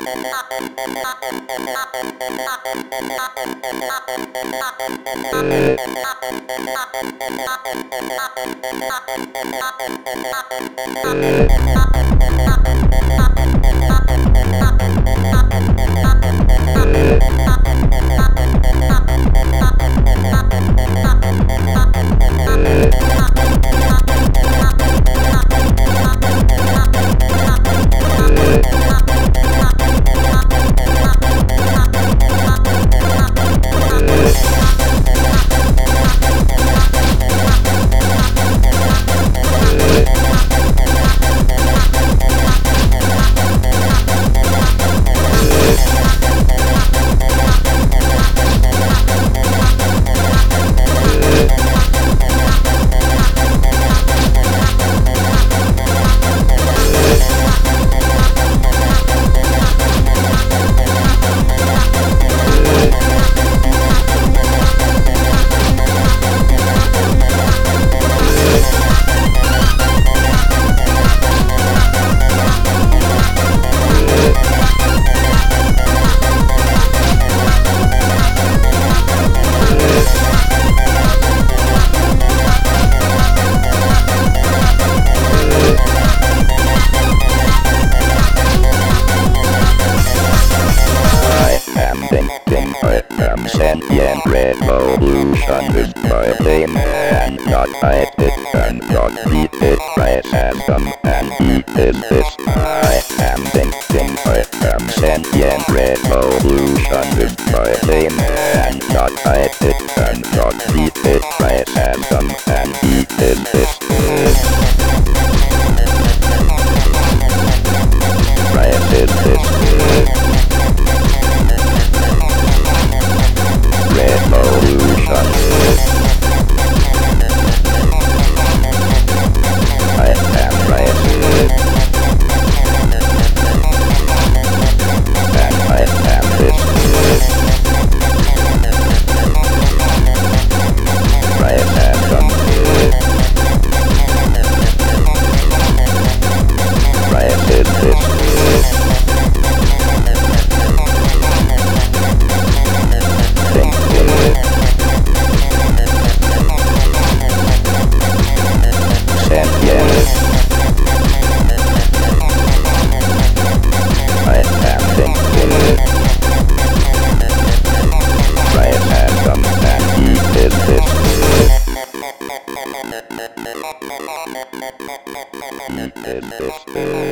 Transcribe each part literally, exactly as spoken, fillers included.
Sentient revolution is my aim, and not fight it and not beat it by system and beat is this. I am thinking I am sentient revolution is my aim, and not fight it and not beat it by system and beat is this. Right is this. Revolution. I am right. And I am this. Right and done. Right is this.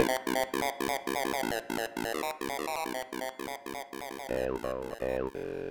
Hello, hello.